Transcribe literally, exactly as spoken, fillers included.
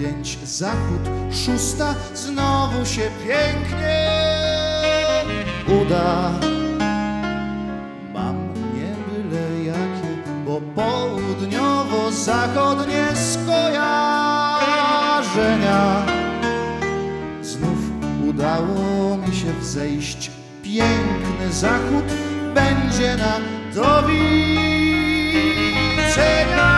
pięć zachód, szósta znowu się pięknie uda. Mam nie byle jakie, bo południowo-zachodnie skojarzenia. Znów udało mi się wzejść, piękny zachód będzie nam do widzenia.